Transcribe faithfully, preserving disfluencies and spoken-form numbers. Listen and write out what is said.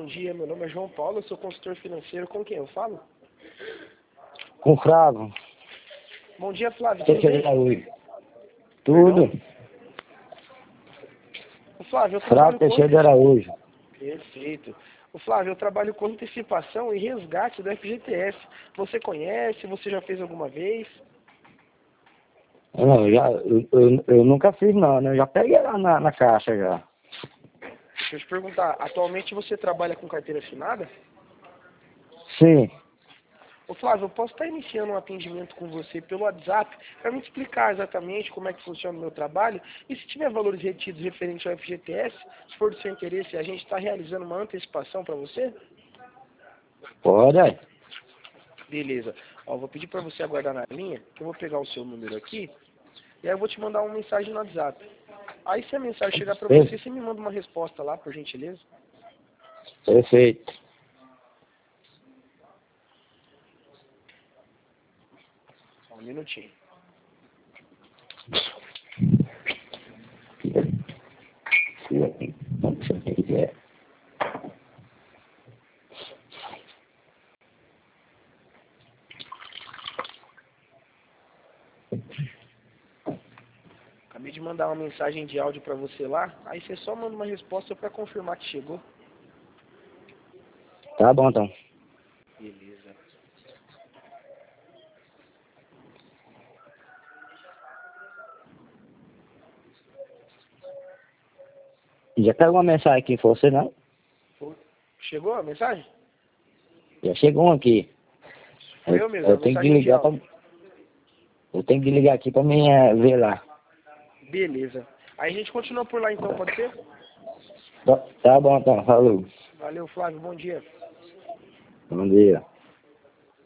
bom dia. Meu nome é João Paulo, eu sou consultor financeiro. Com quem eu falo? Com Flávio. Bom dia, Flávio. Tudo Teixeira bem? de Araújo. Tudo. Ô, Flávio, eu Flávio trabalho com... Teixeira de Araújo. Perfeito. Ô, Flávio, eu trabalho com antecipação e resgate do F G T S. Você conhece? Você já fez alguma vez? Não, eu, já, eu, eu, eu nunca fiz não, né? Eu já peguei lá na, na caixa já. Deixa eu te perguntar, atualmente você trabalha com carteira assinada? Sim. Ô Flávio, eu posso estar iniciando um atendimento com você pelo WhatsApp para me explicar exatamente como é que funciona o meu trabalho e se tiver valores retidos referentes ao F G T S, se for do seu interesse, a gente está realizando uma antecipação para você? Pode, aí. Beleza. Ó, vou pedir para você aguardar na linha, que eu vou pegar o seu número aqui e aí eu vou te mandar uma mensagem no WhatsApp. Aí se a mensagem chegar para você, você me manda uma resposta lá, por gentileza. Perfeito. Só um minutinho. Acabei de mandar uma mensagem de áudio para você lá, aí você só manda uma resposta para confirmar que chegou. Tá bom, então. Beleza. Já pegou uma mensagem aqui pra você, não? Chegou a mensagem? Já chegou um aqui. Foi eu Eu, mesmo, a eu tenho que mensagem de ligar pra... áudio. Eu tenho que ligar aqui pra mim é, ver lá. Beleza. Aí a gente continua por lá então, pode ser? Tá, tá bom, então. Falou. Valeu, Flávio. Bom dia. Bom dia.